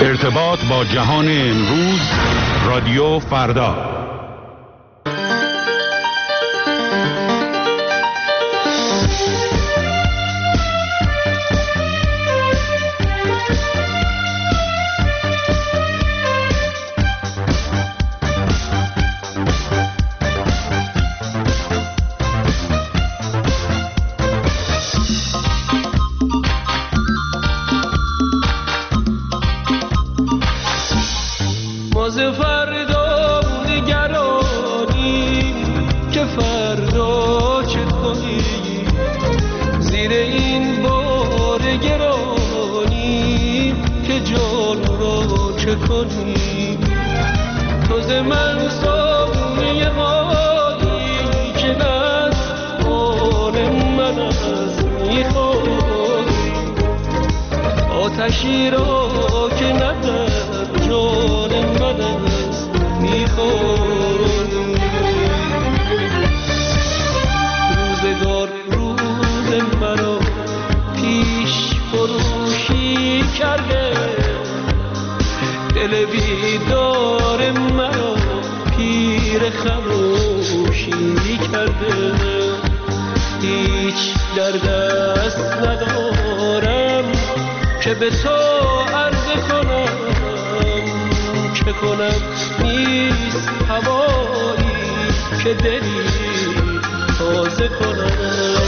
ارتباط با جهان امروز، رادیو فردا. آتشی را که ندر جان من است میخوری. روزگار روز مرا پیش فروشی کرده، دل بیدار مرا پیر خموشی کرده. هیچ در دست ندارم که به تو عرض کنم، چه کنم نیست هوایی که دلی تازه کنم.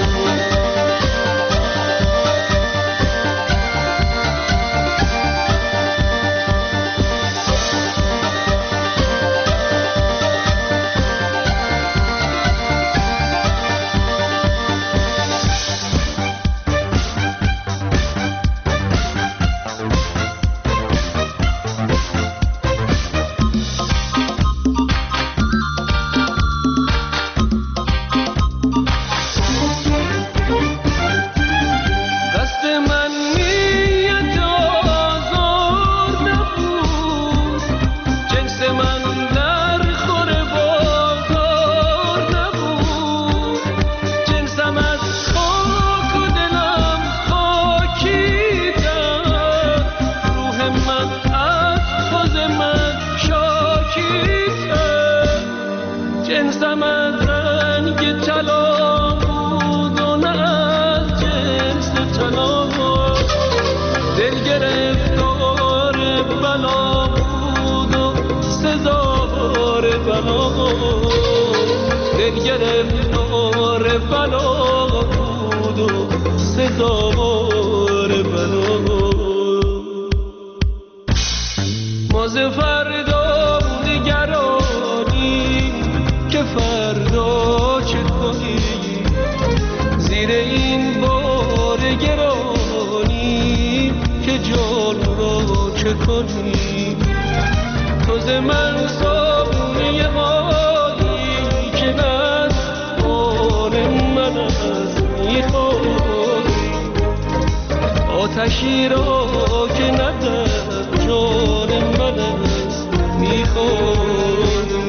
آتشی را که ندر جان من است میخوری.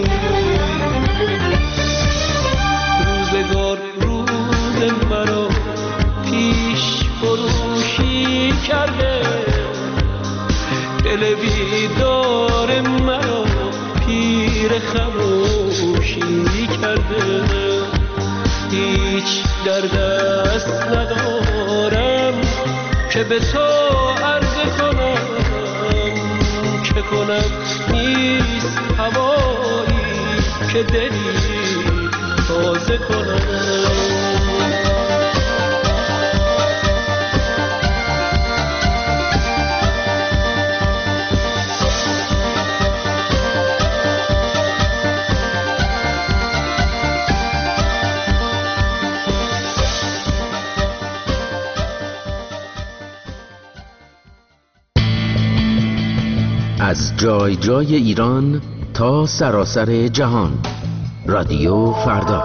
روزگار روز مرا پیش فروشی کرده، دل بیدار مرا پیر خموشی کرده. هیچ در دست ندارم که به تو عرض کنم، چه کنم نیست هوایی که دلی تازه کنم. از جای جای ایران تا سراسر جهان، رادیو فردا.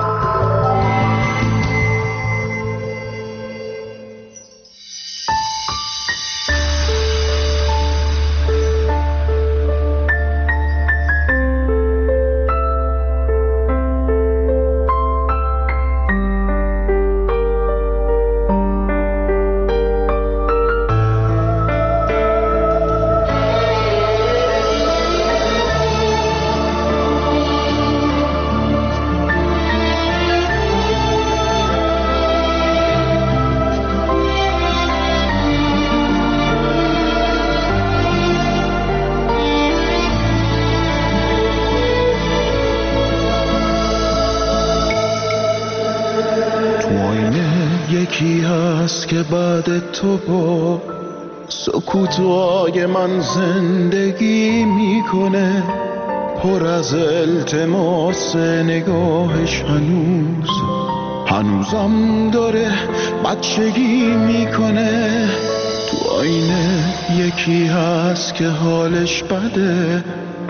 که بعد تو با سکوتای من زندگی میکنه، پر از التماس نگاهش هنوزم داره بچگی میکنه. تو آینه یکی هست که حالش بده،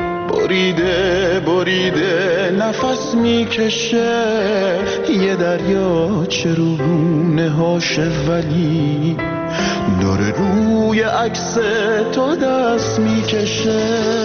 بریده نفس میکشه، یه دریاچه رو رونه هاشه ولی داره روی عکس تو دست میکشه.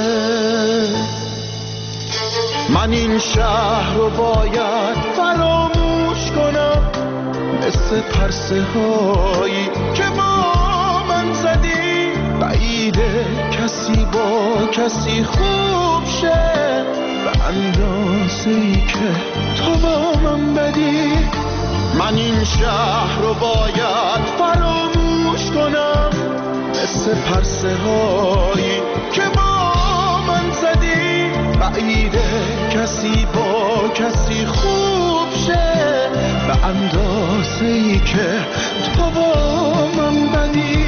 من این شهر رو باید فراموش کنم، مثل پرسه هایی که با من زدی، بعیده کسی با کسی خوب شه به اندازه‌ای که تو با من بدی. من این شهر رو باید فراموش کنم، مثل پرسه هایی که با من زدی، بعیده کسی با کسی خوب شه به اندازه‌ای که تو با من بدی.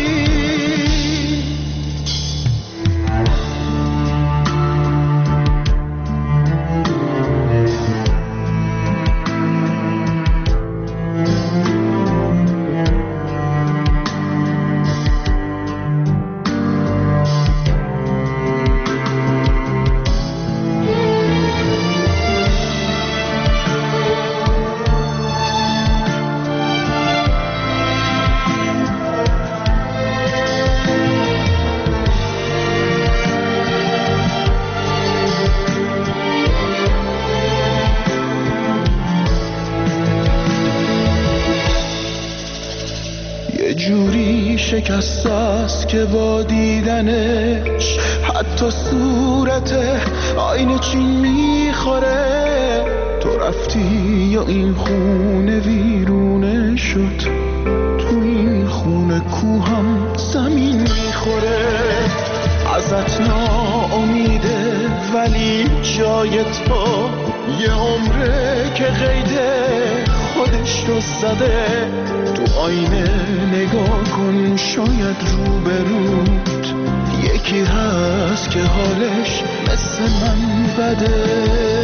شکست است که با دیدنش حتی صورت آینه چین میخوره. تو رفتی یا این خونه ویرونه شد، تو این خونه کوهم زمین میخوره. ازت ناامیده ولی جای تو یه عمره که قیده خودش رو زده. تو آینه نگاه کن، شاید روبروت یکی هست که حالش مثل من بده.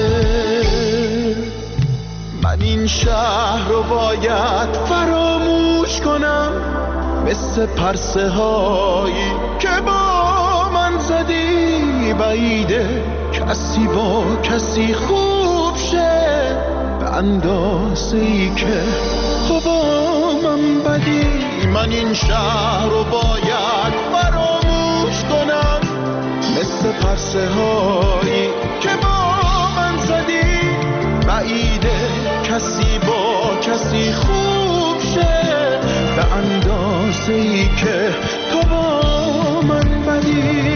من این شهر رو باید فراموش کنم، مثل پرسه هایی که با من زدی، بعیده کسی با کسی خوب شه به اندازه‌ای که تو با من بدی. من این شهر رو باید فراموش کنم، مثل پرسه هایی که با من زدی، بعیده کسی با کسی خوب شه به اندازه‌ای که تو با من بدی.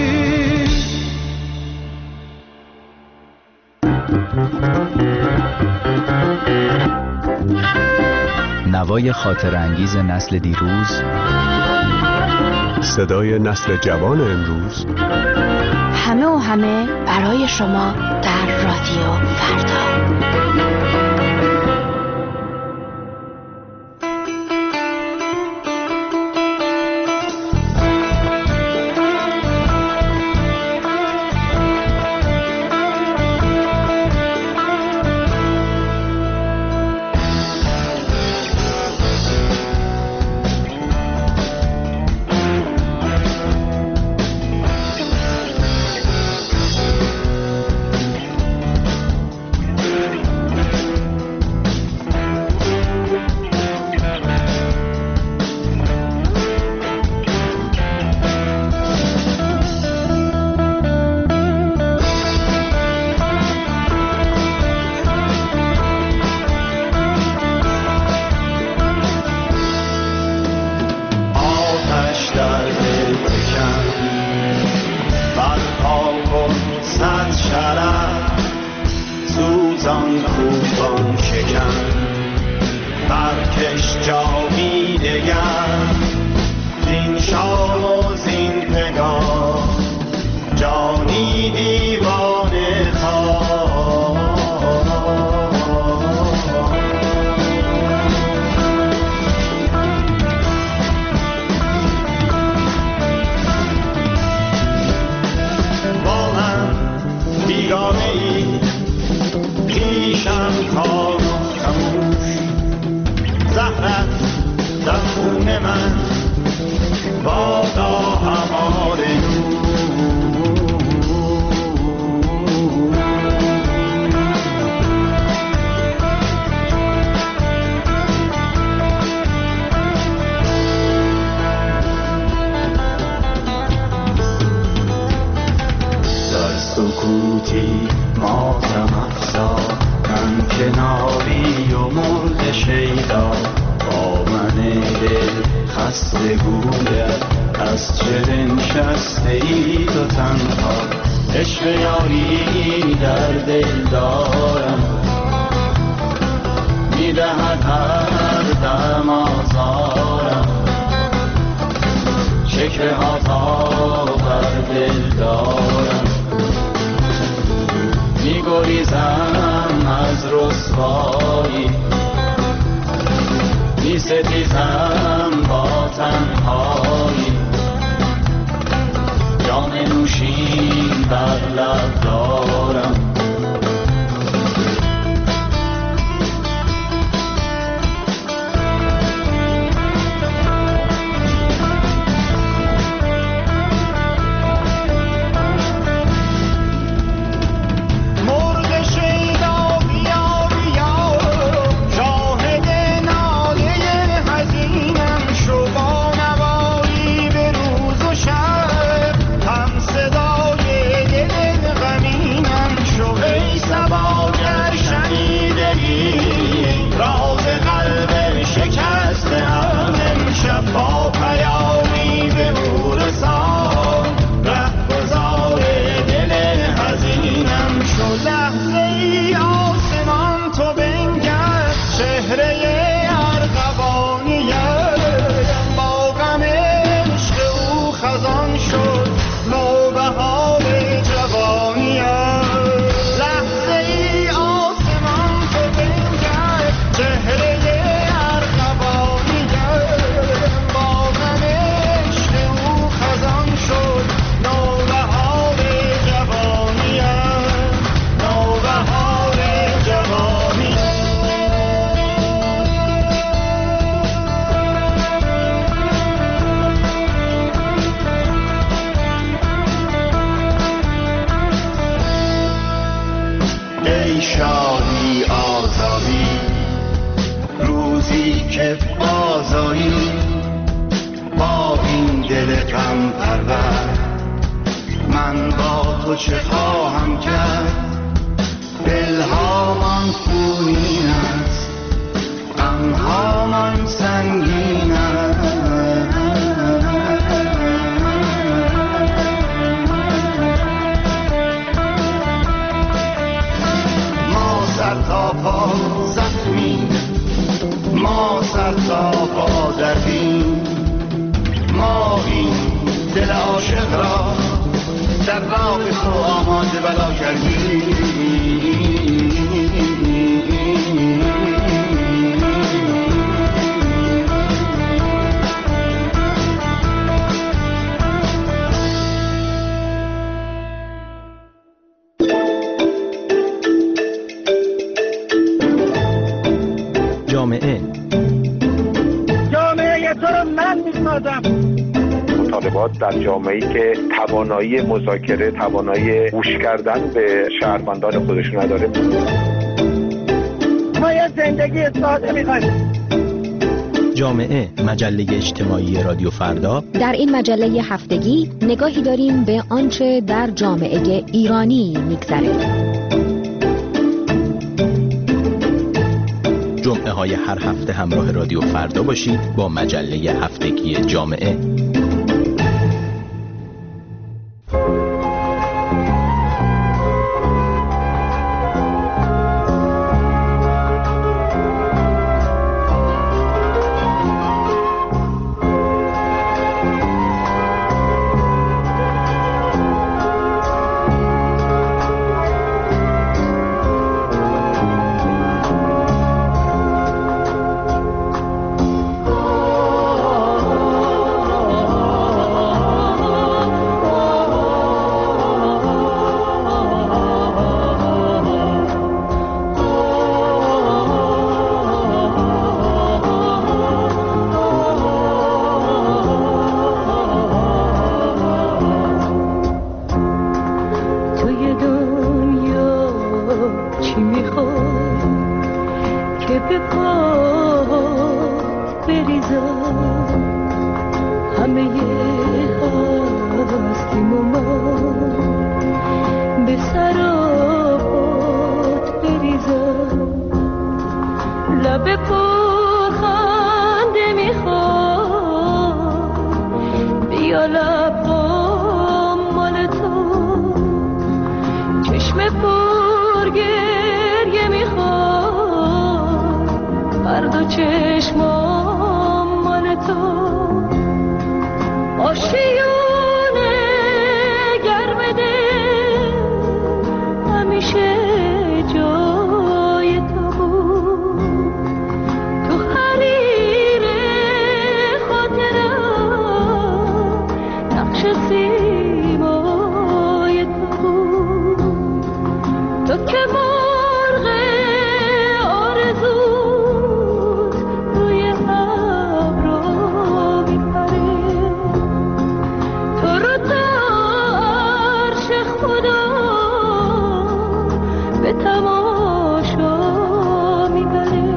نوای خاطرانگیز نسل دیروز، صدای نسل جوان امروز، همه برای شما در رادیو فردا. سکوتی ماتم افزا، من کناری و مرد شیدا، با من دل خسته گوید از چه بنشسته ای تو تنها، عشق یاری در دل دارم، میدهد هر دم آزارم، شکوه ها تا بر دل دارم، میگریزم از رسوایی، میستیزم با تنهایی، جام نوشین بر لب دارم. چه خواهم کرد دلهامان خونین است غمهامان سنگین است ما سر تا پا زخمیم ما سر تا پا دردیم ما این دل عاشق را در راه تو آماده بلا کردیم جامعه تو رو من میسازم. مطالبات در جامعه‌ای که توانایی مذاکره، توانایی گوش کردن به شهروندان خودشون نداره. ما یه زندگی ساده می‌خوایم. جامعه، مجله اجتماعی رادیو فردا. در این مجله هفتگی نگاهی داریم به آنچه در جامعه ایرانی می‌گذره. جمعه های هر هفته همراه رادیو فردا باشید با مجله هفتگی جامعه. چشم پر گریه میخواد هر دو چشمام مال تو آشیونه گرم دل همیشه جای تو بود تو حریر خاطرم نقش سیمای تو بود تو که مرغ آرزوت روی ابرا میپره تو رو تا عرش خدا به تماشا میبره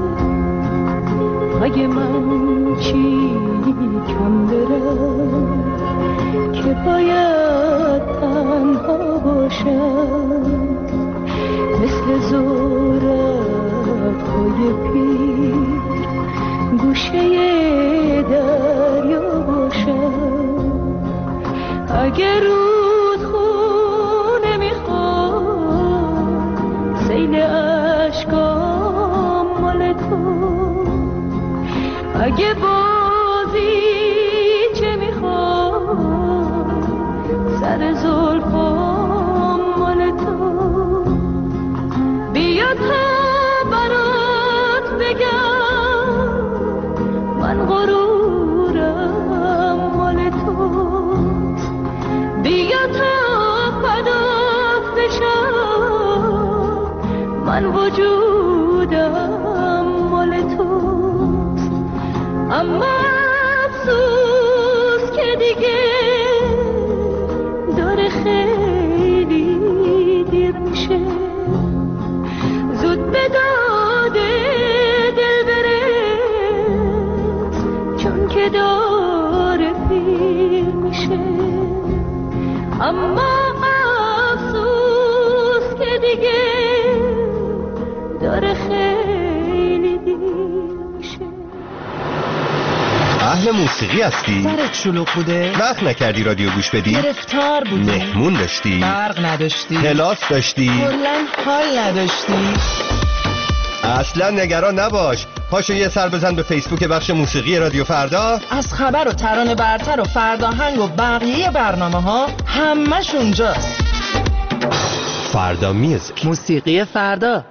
اگه من چی کم برم که باید تنها باشم مثل زورق‌های پیر گوشه دریا باشم اگه رودخونه میخواد سیل اشکام مال تو اگه بازی چه میخواد سر زلفام مال تو بیا تا برات بگم من غرورم مال توست بیا تا فدات بشم من وجودم مال توست اما افسوس که دیگه داره خیلی دیر میشه زود به داد دل برس چون که داره پیر میشه اما افسوس که دیگه داره خیلی دیر میشه اهل موسیقی هستی؟ سرت شلوغ بوده؟ وقت نکردی رادیو گوش بدی؟ گرفتار بودی؟ مهمون داشتی؟ برق نداشتی؟ کلاس داشتی؟ کلاً حال نداشتی؟ اصلا نگران نباش پاشو یه سر بزن به فیسبوک بخش موسیقی رادیو فردا از خبر و ترانه برتر و فرداهنگ و بقیه برنامه ها همش اونجاست فردا میوزیک موسیقی فردا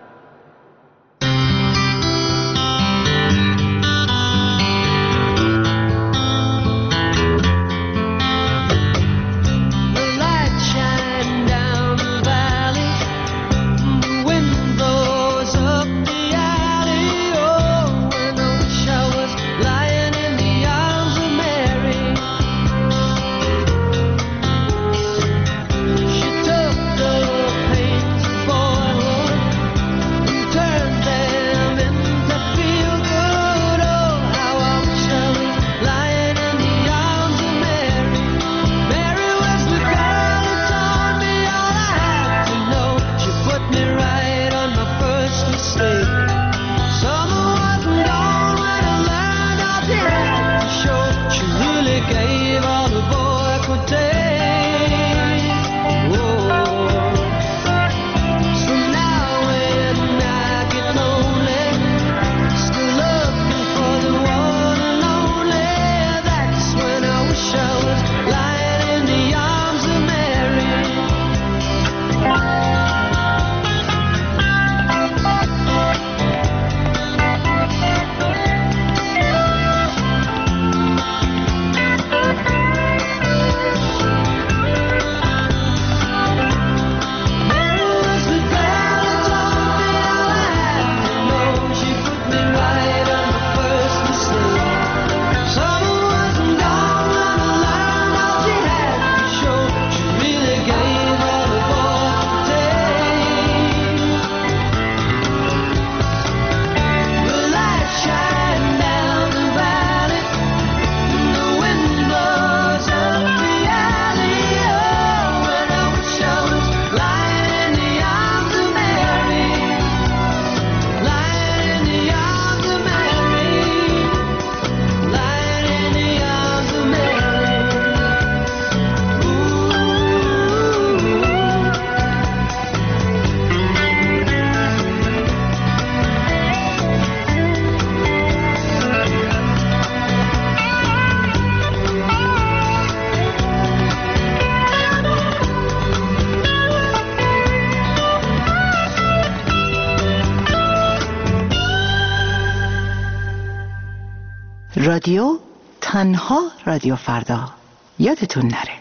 رادیو، تنها رادیو فردا. یادتون نره.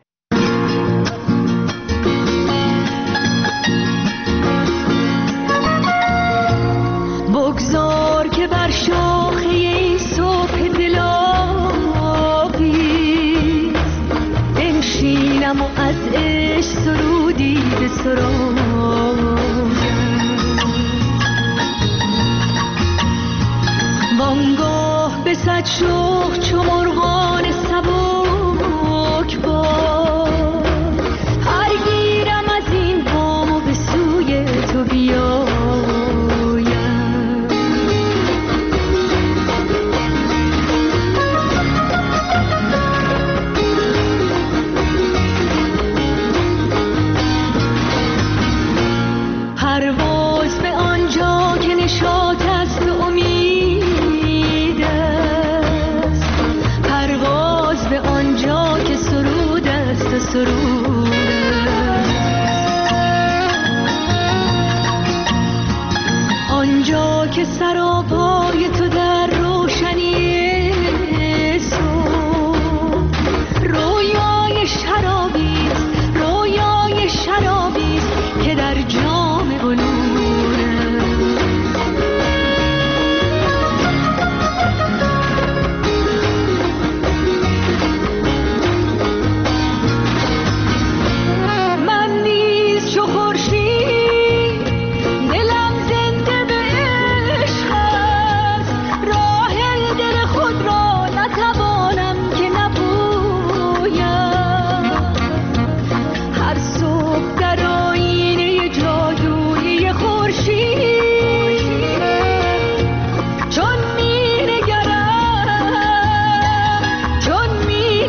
بگذار که بر شاخه این صبح دلاویز بنشینم و از عشق سرودی بسرایم. وانگاه به صد شوق چو مرغان سبک باد پرگیرم از این بام و به سوی تو بیایم. پرواز به آنجا که نشاط است و امید است، پرواز به آنجا که سرود است و سرود است، آنجا که سراپای تو در روشنی صبح رویای شرابی است، رویای شرابی است که در جام بلور من نیز چو خورشید دلم زنده به عشق است، راه دل خود را نتوانم که نپویم. هر صبح در آینه جادویی خورشید چون می نگرم، چون می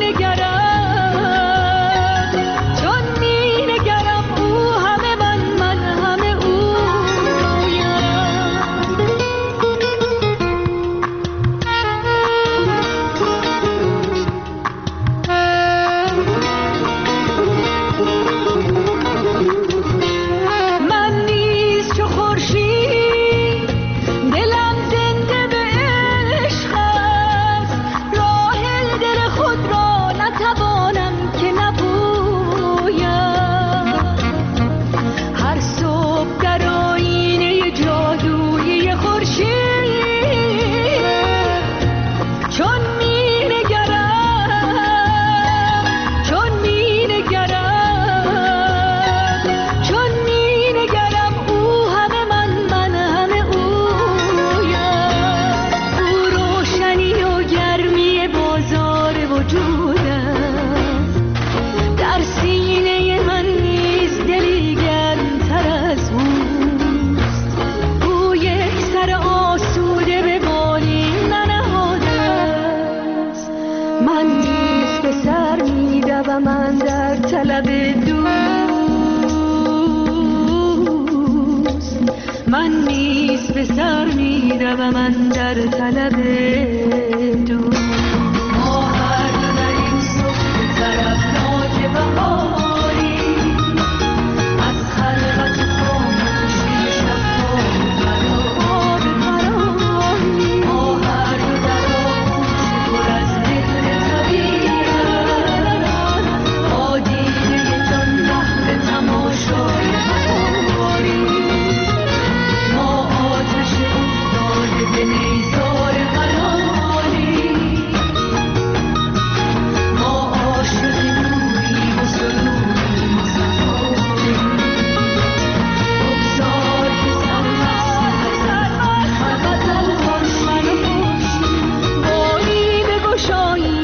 نگرم، چون می نگرم او همه من همه من نیز چو خورشید دلم زنده به عشق است، راه دل خود را نتوانم که نپویم. هر صبح در آینه جادویی خورشید چون می نگرم، چون می نگرم، چون می نگرم او همه من همه اویم. او روشنی و گرمی بازار وجود است، در سینه من نیز دلی گرمتر از اوست. او یک سر آسوده به بالین ننهاده است، من نیز به سر می‌دوم من در طلب دوست، من نیز به سر می‌دوم من در طلب دوست. ما هر دو در این صبح طرفناک بهاری از خلوت خاموشی شب‌ها به فراری، ما هر دو در آغوش پر از مهر طبیعت با دیده جان محو تماشای بهاری، ما آتش افتاده به نیزار قلالی، ما عاشق نوریم و سروریم و صفایی. بگذار که سرمست غزل خوش منو پوشی، باری بگشایی،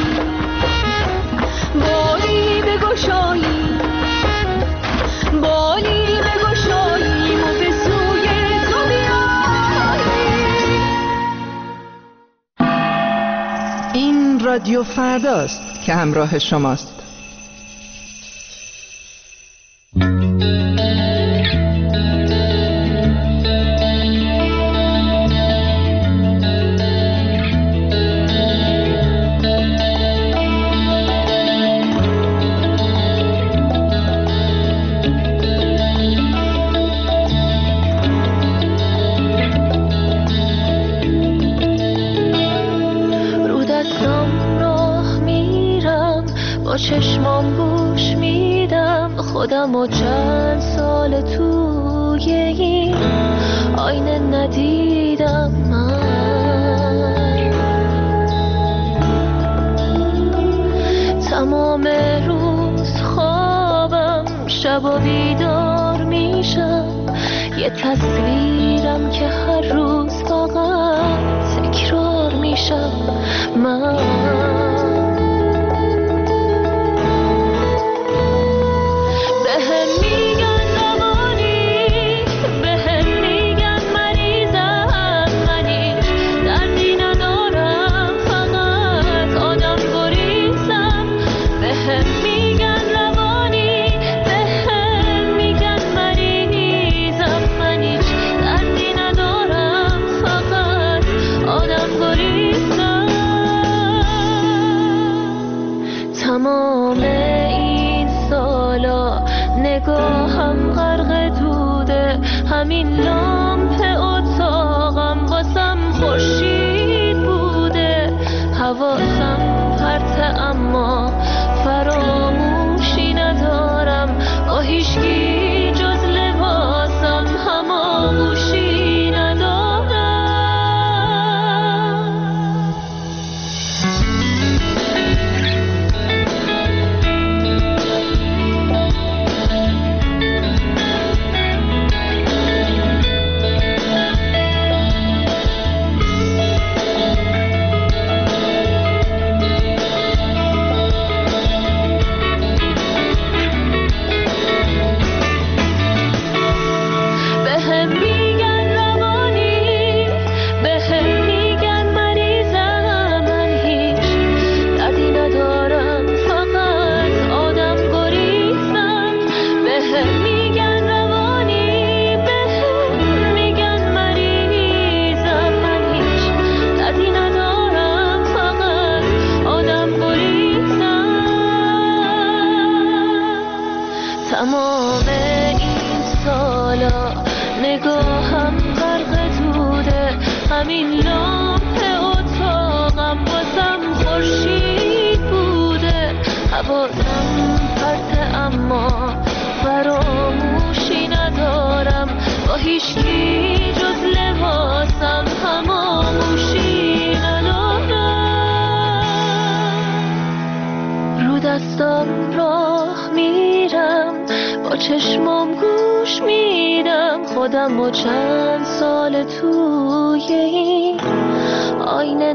باری بگشایی، باری بگشاییم و به سوی تو بیاییم. این رادیو فرداست که همراه شماست. خودم و چند سال توی این آینه ندیدم من. تمام روز خوابم، شب بیدار میشم، یه تصویرم که هر روز فقط تکرار میشم من. بهم میگن روانی، بهم میگن مریضم، منیش دردی ندارم، فقط آدم گریزم. بهم میگن روانی، بهم میگن مریضم، منیش دردی ندارم، فقط آدم گریزم. تمام این سالا نگاهم غرق دوده، همین لامپ اتاقم واسم خورشید بوده. حواسم پرته اما فراموشی ندارم، با هیچکی جز لباسم هماغوشی ندارم. بهم میگن روانی، بهم میگن مریضم، من هیچ دردی ندارم، فقط آدم گریزم. بهم میگن روانی، بهم میگن مریضم، من هیچ دردی ندارم، فقط آدم گریزم. تمام این سالا نگاهم غرق دوده، همین لامپ اتاقم واسم خورشید بوده. حواسم پرته اما فراموشی ندارم، با هیچکی جز لباسم هماغوشی ندارم. رو دستم راه میرم، با چشمام گوش میدم، خودم و چند سال توی این آینه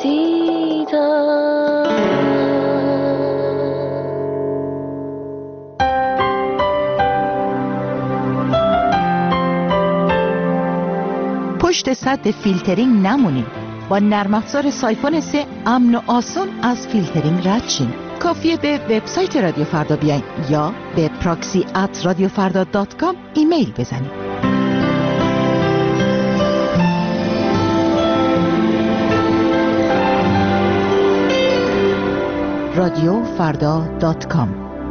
ندیدم. پشت سد فیلترینگ نمونید. با نرم افزار سایفون 3 امن و آسان از فیلترینگ رد شین. کافیه به وبسایت رادیو فردا بیاین یا به proxy@radiofarda.com ایمیل بزنید. radiofarda.com.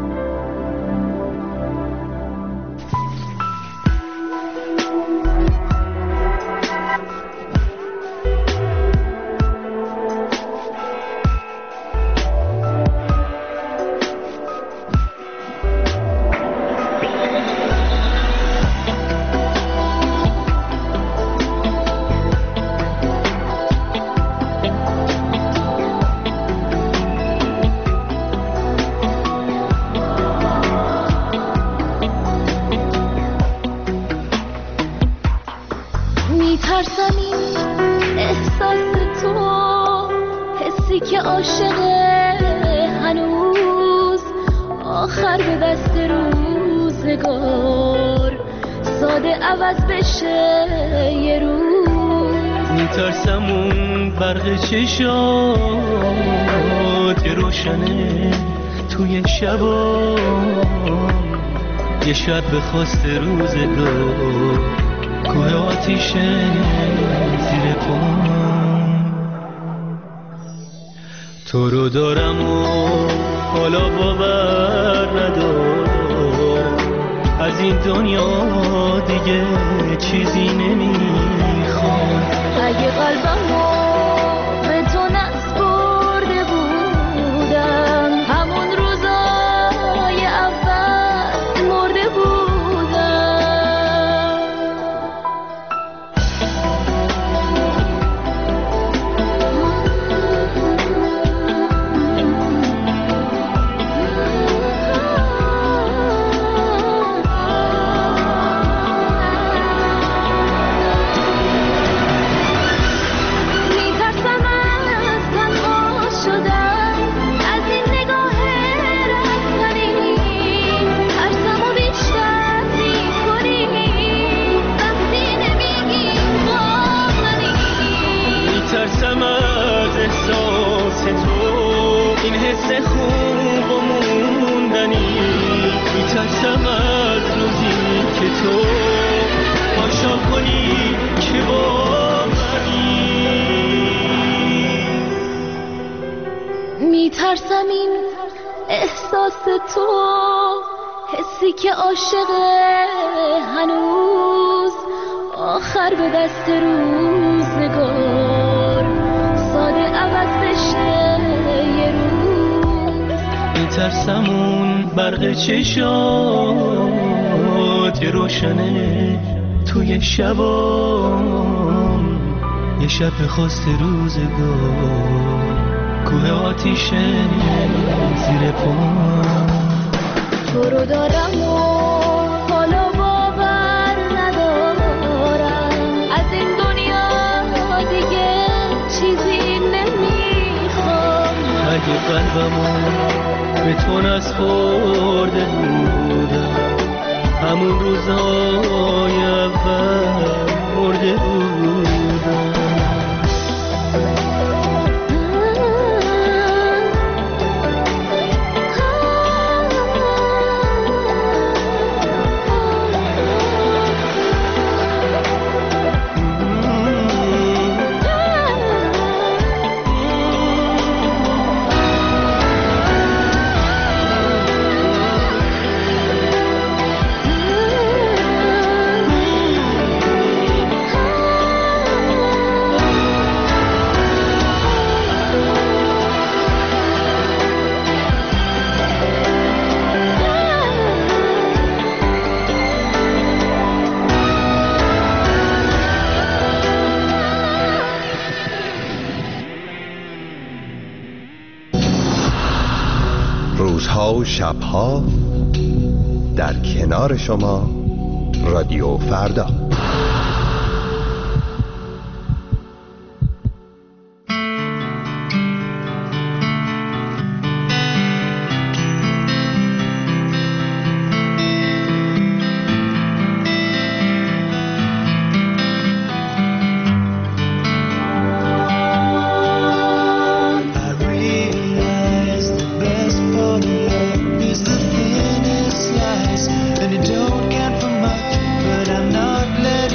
میترسم این احساس تو، حسی که عاشقه هنوز، آخر به دست روزگار ساده عوض بشه یه روز. میترسم اون برق چشات روشنه توی شبا، یه شب به خواست روزگار کوه آتیشه زیر پام. تو رو دارم و حالا باور ندارم، از این دنیا دیگه چیزی نمیخوام. اگه قلبمو به تو نسپرده بودم، همون روزای اول میترسم از روزی که تو پاشا کنی که با منی. میترسم این احساس تو، حسی که عاشقه هنوز آخر به دست روزگار ساده عوض بشه یه روز. میترسم اون برق چشات روشنه توی شبام، یه شب خواست روزگار کوه آتیشه زیر پام. تو رو دارم و حالا باور ندارم، از این دنیا دیگه چیزی نمیخوام. اگه قلبمو به تو نسپرده بودم، همون روزای اول مرده بودم. روزها و شبها در کنار شما رادیو فردا. And you don't count for much, but I'm not letting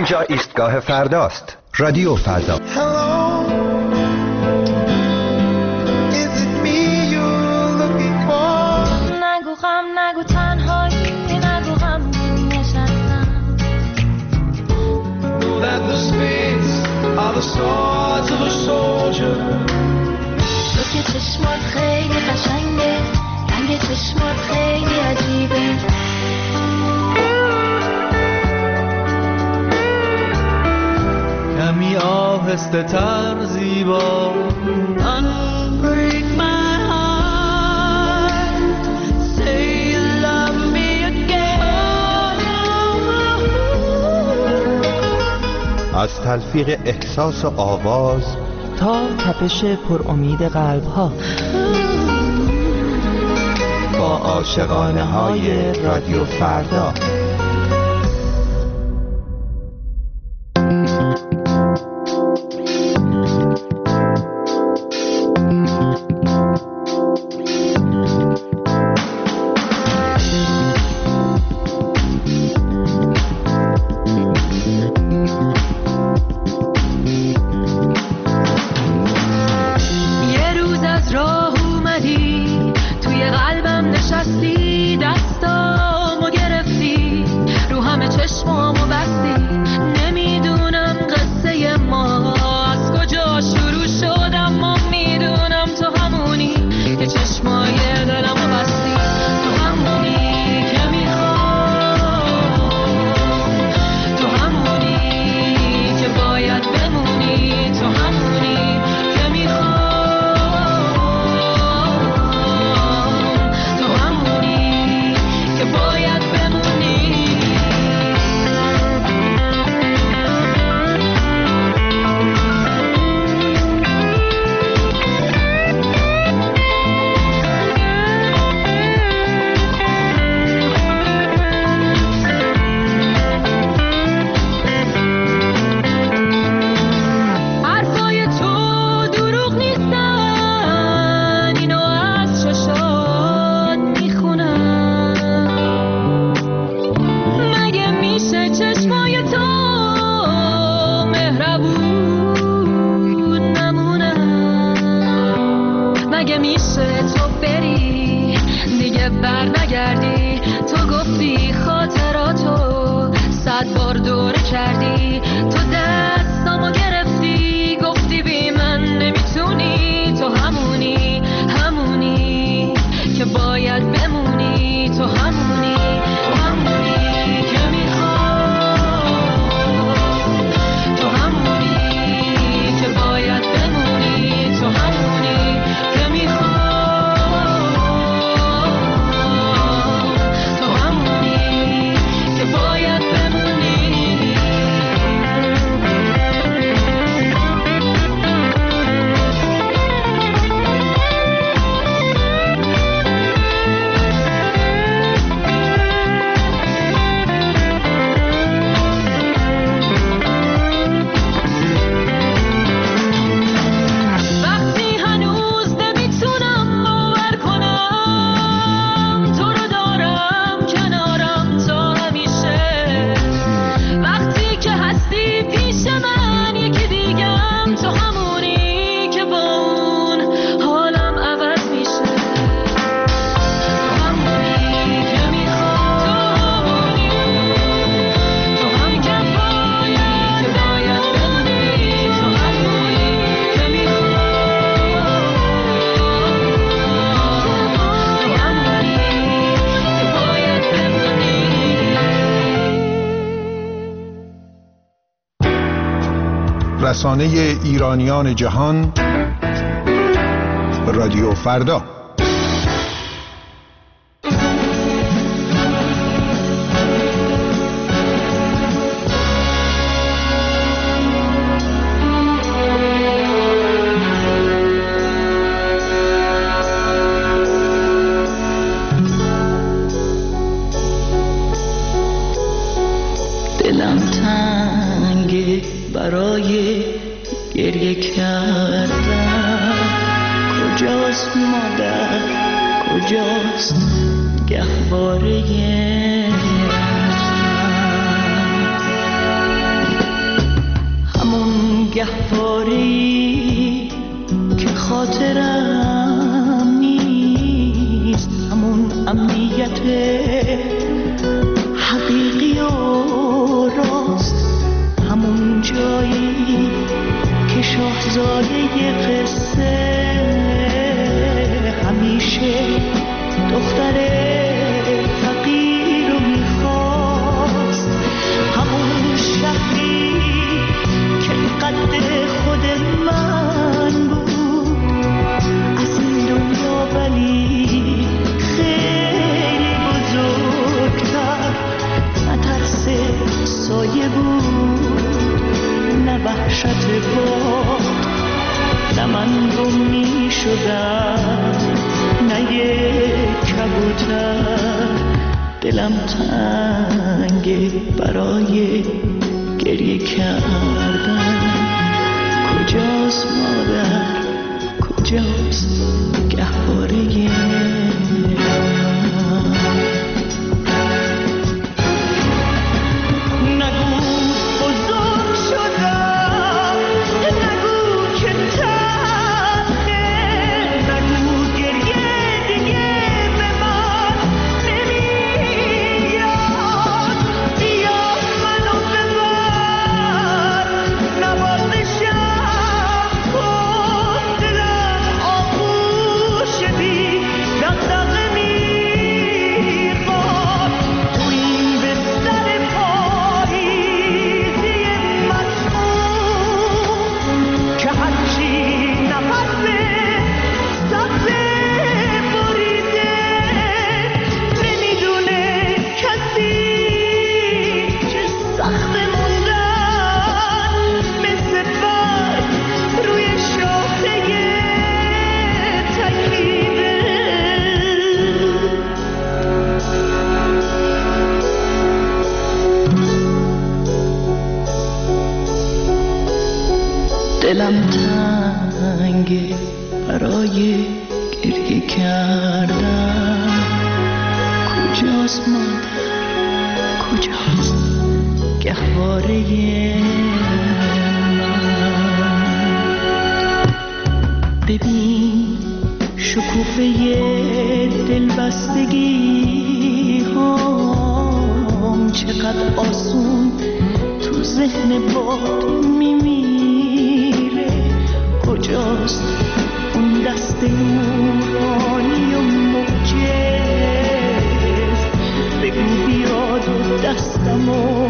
اینجا ایستگاه فرداست. رادیو فردا. نگو غم، نگو تنهایی، نگو غم نشستم. تو که چشمات خیلی قشنگه، رنگ چشمات خیلی عجیبه. کمی آهسته تر زیبا. Unbreak my heart, say you love me again. از تلفیق احساس و آواز تا تپش پر امید قلب ها، با عاشقانه های رادیو فردا. رسانه ایرانیان جهان، رادیو فردا. دلم تنگه برای گریه کردن، کجاست مادر، کجاست گهواره وحشت باد، نه من گم می شدم نه یک کبوتر. دلم تنگه برای گریه کردن. کجاست مادر، کجاست گهواره دلم تنگه برای گریه کردن. کجاست مادر، کجاست گهواره من؟ ببین شکوفه دلبستگی هم چقدر آسون تو ذهن باد میمیره. کجاست اون دست نورانی و موجز؟ بگو بیاد و دستمو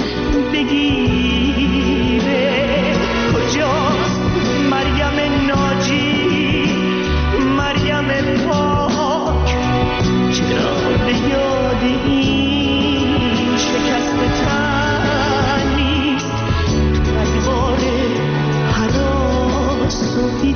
بگیره. کجاست مریم ناجی، مریم پاک؟ چرا به یاد این شکست تن نیست؟ تو ادوار حراس و بی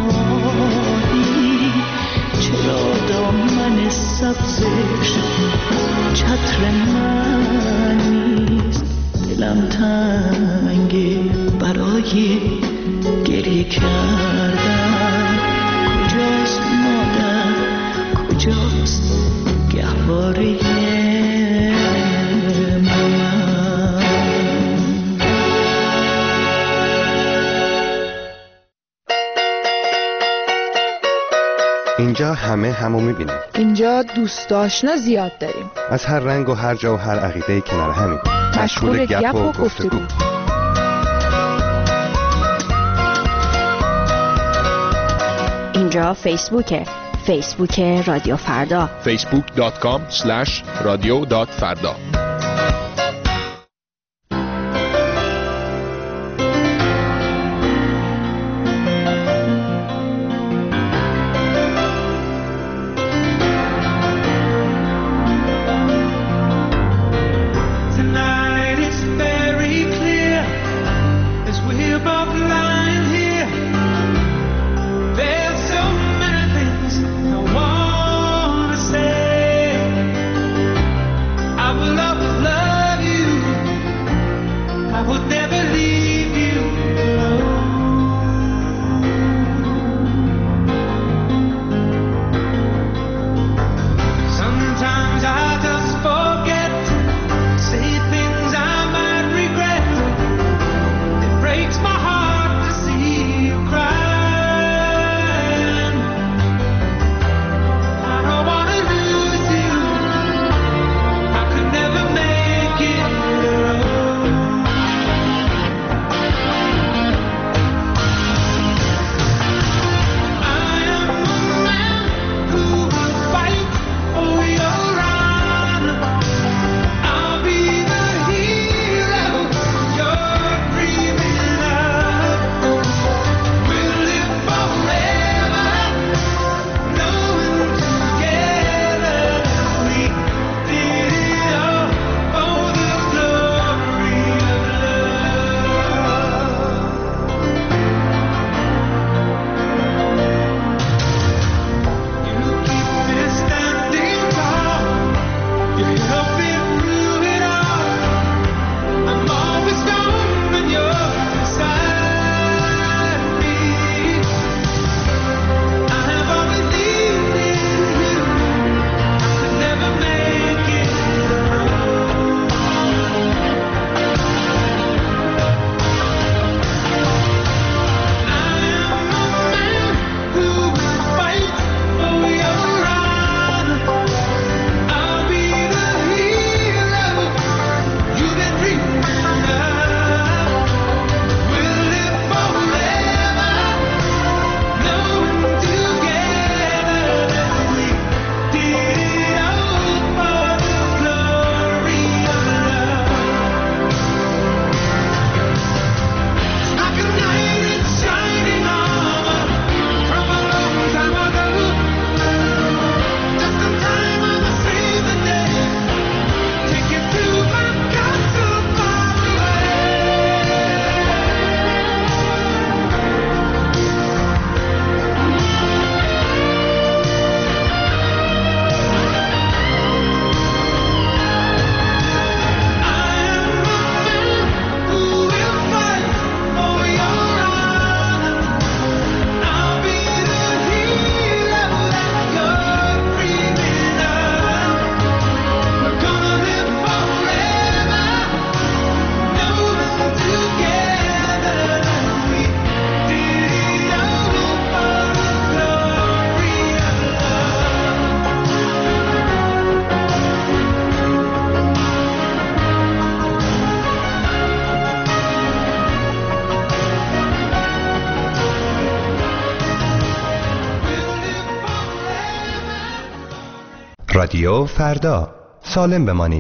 پناهی چرا دامن سبزش چتر من نیست؟ دلم تنگه برای گریه کردن. کجاست مادر، کجاست گهواره اینجا همه همو میبینیم. اینجا دوست آشنا زیاد داریم. از هر رنگ و هر جا و هر عقیده کنار همین. مشغول گپ و گفتگو. اینجا فیسبوکه. فیسبوک رادیو فردا. facebook.com/radio.farda. Love رادیو فردا، سالم بمانید.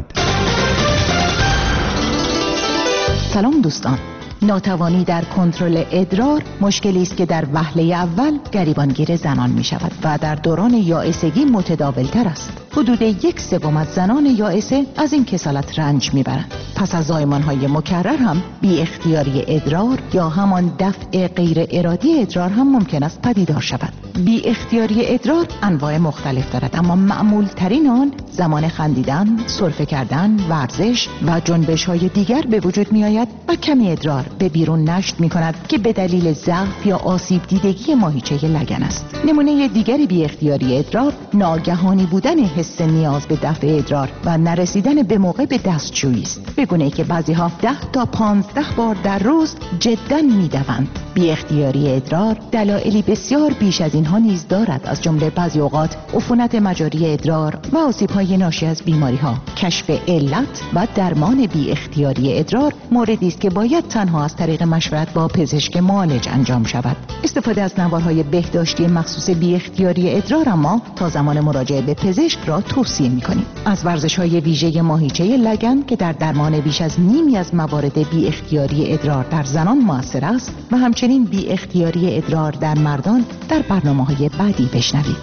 سلام دوستان. ناتوانی در کنترل ادرار مشکلی است که در وهله اول گریبانگیر زنان می شود و در دوران یائسگی متداولتر است. حدود 1/3 از زنان یائسه از این کسالت رنج می برند. پس از زایمان‌های مکرر هم بی اختیاری ادرار یا همان دفع غیر ارادی ادرار هم ممکن است پدیدار شود. بی اختیاری ادرار انواع مختلف دارد، اما معمول ترین آن زمان خندیدن، سرفه کردن، ورزش و جنبش‌های دیگر به وجود می آید و کمی ادرار به بیرون نشت می کند که به دلیل ضعف یا آسیب دیدگی ماهیچه لگن است. نمونه دیگری بی اختیاری ادرار ناگهانی بودن حس نیاز به دفع ادرار و نرسیدن به موقع به دستشویی است، به گونه‌ای که بعضی‌ها 10 تا 15 بار در روز جداً می‌دوند. بی اختیاری ادرار دلایلی بسیار بیش از اینها نیز دارد، از جمله بعضی اوقات عفونت مجاری ادرار و آسیب‌های ناشی از بیماری‌ها. کشف علت و درمان بی اختیاری ادرار موردی است که باید تنها از طریق مشورت با پزشک معالج انجام شود. استفاده از نوارهای بهداشتی مخصوص بی اختیاری ادرار اما تا زمان مراجعه به پزشک را توصیه می‌کنیم. از ورزش‌های ویژه ماهیچه لگن که در درمان بیش از نیمی از موارد بی اختیاری ادرار در زنان مؤثر است و همچنین بی اختیاری ادرار در مردان در برنامه‌های بعدی بشنوید.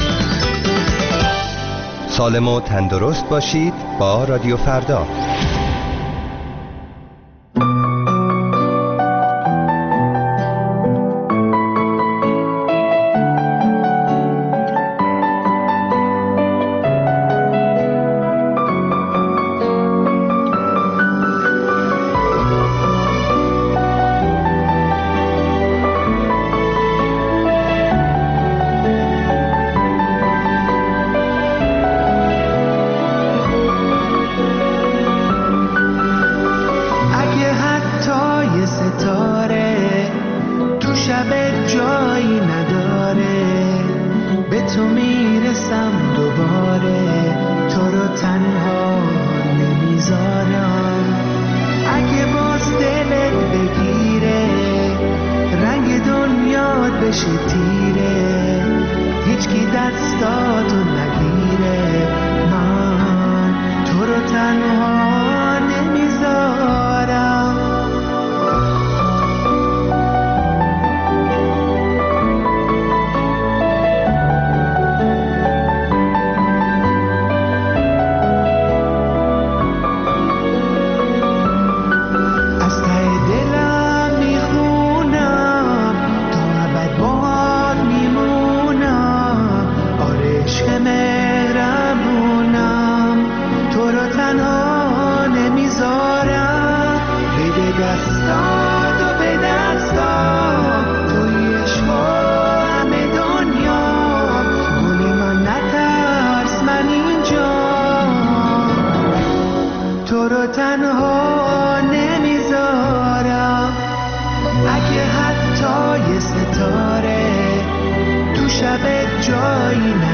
سالم و تندرست باشید با رادیو فردا. جایی